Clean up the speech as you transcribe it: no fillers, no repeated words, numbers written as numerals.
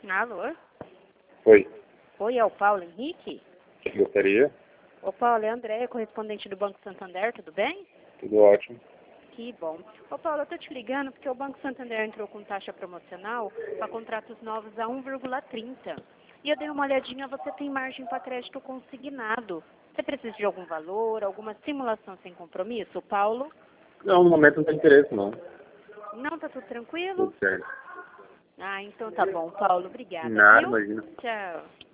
Alô? Oi, Oi, é o Paulo Henrique? gostaria? Ô, Paulo, é a Andréia, correspondente do Banco Santander, tudo bem? Tudo ótimo. Que bom. Ô, Paulo, eu tô te ligando porque o Banco Santander entrou com taxa promocional para contratos novos a 1,30. E eu dei uma olhadinha, você tem margem para crédito consignado. Você precisa de algum valor, alguma simulação sem compromisso, Paulo? Não, no momento não tem interesse, não. Não, tá tudo tranquilo? Tudo certo. Ah, então tá bom, Paulo. Obrigada, Nada, viu? imagina. Tchau.